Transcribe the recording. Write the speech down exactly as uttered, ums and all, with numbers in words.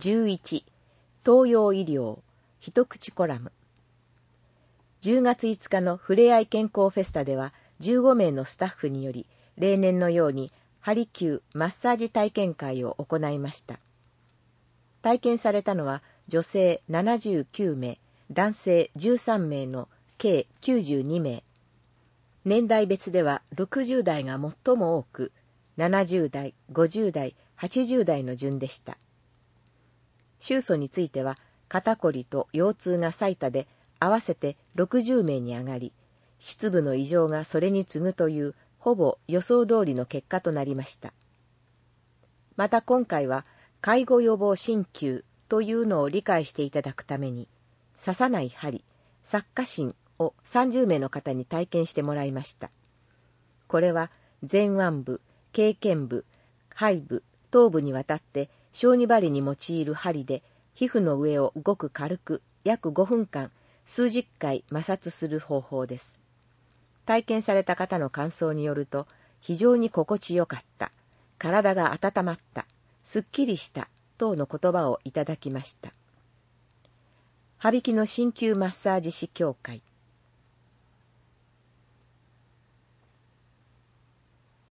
じゅういち、東洋医療一口コラム。じゅうがついつかのふれあい健康フェスタではじゅうごめいのスタッフにより例年のようにハリキューマッサージ体験会を行いました。体験されたのは女性ななじゅうきゅうめい、男性じゅうさんめいの計きゅうじゅうにめい。年代別ではろくじゅうだいが最も多く、ななじゅうだい、ごじゅうだい、はちじゅうだいの順でした。手訴については肩こりと腰痛が最多で合わせてろくじゅうめいに上がり、膣部の異常がそれに次ぐというほぼ予想通りの結果となりました。また今回は介護予防鍼灸というのを理解していただくために、刺さない針、擦過針をさんじゅうめいの方に体験してもらいました。これは前腕部、経験部、背部、頭部にわたって小児針に用いる針で皮膚の上をごく軽く約ごふんかん数十回摩擦する方法です。体験された方の感想によると、非常に心地よかった、体が温まった、すっきりした等の言葉をいただきました。羽曳野鍼灸マッサージ師協会。